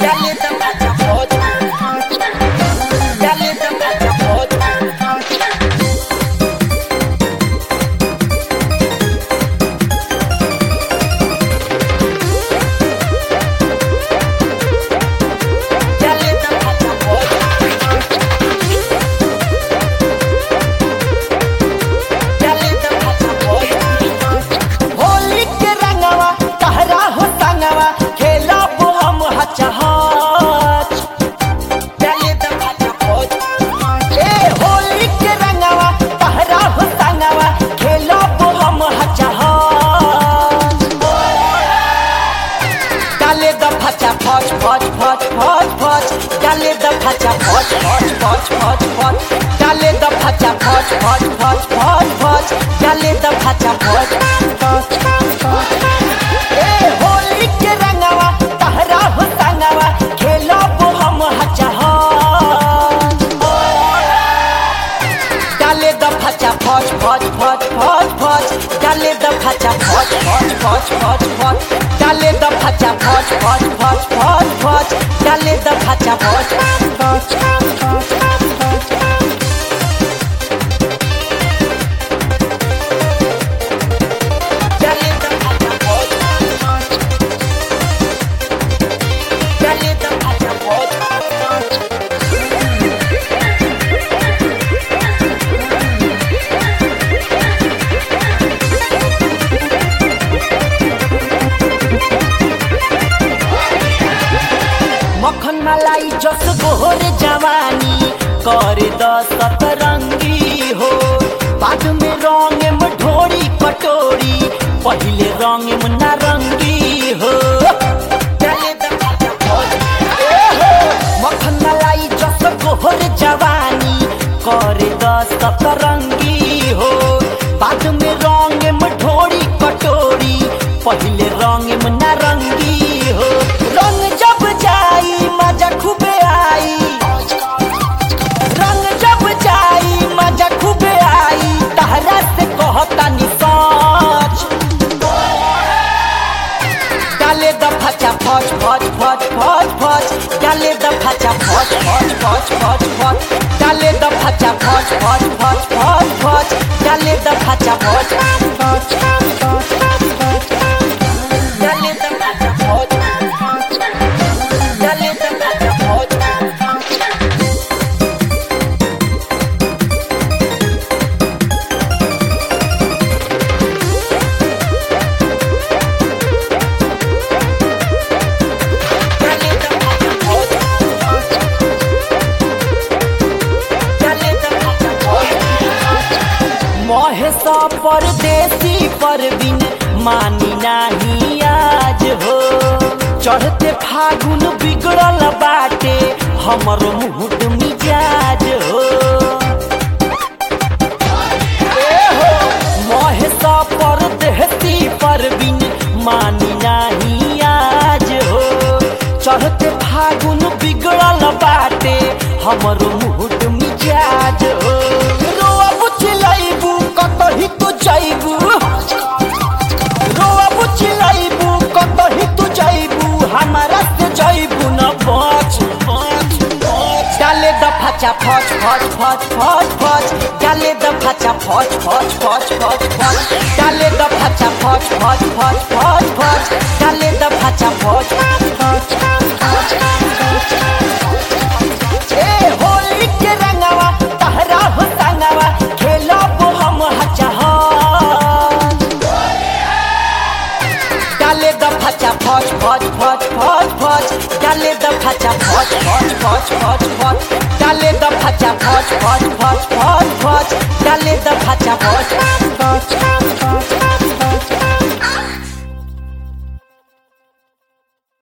डाले द फचा फच फच फच फच फच डाले द फचा फच फच फच फच फच डाले द फचा फच फच फच ए होली के रंगवा तहरा हो संगवा खेलब हम हचा डाले द फचा फच फच फच फच फच डाले द फचा फच फच फच फच फच डाले द फचा फच फच फच फच फच डाले द फचा फच फच फच फच डाले द फचा फच डाले द फचा फच मक्खन मलाई जस गोर जवानी कर द सतरंगी हो बाद में रंग में ढोरी कटोरी पहले रंग में नारंगी हो मक्खन मलाई जस गोर जवानी कर द सतरंगी हो बाद में रंग में ढोरी कटोरी पहले रंग में नारंगी हो रंग जब जाई मजा खूबे आई रंग जब जाई मजा खूबे आई तहरा से कहता नि सच डाले द फचा फच फच फच फच फच डाले द फचा फच फच फच फच फच डाले द फचा फच फच फच फच फच डाले द फचा फच फच फच फच डाले द फचा फच डाले द फचा फच महेश परदेसी परवीन मानी नाही आज हो चढ़ते फागुन बिगड़ल बाटे हमर मुहूर्त मिजाज हो महेश परदेसी परवीन मानी नाही आज हो चढ़ते फागुन बिगड़ल बाटे हमर मुहूर्त मिजाज हो रोआ बुझलैबू कतही तू जाइबू रोआ बुझलैबू कतही तू जाइबू हमारा से जाइबू न बच बच बच डाले द फचा फच फच फच फच फच डाले द फचा फच फच फच फच फच डाले द फचा फच फच फच फच फच डाले द फचा फच फच फच ए होली के रंगवा तहरा हो संगवा खेलब हम हचा डाले द फचा फच फच फच फच फच डाले द फचा फच फच फच फच फच डाले द फचा फच फच फच फच फच डाले द फचा फच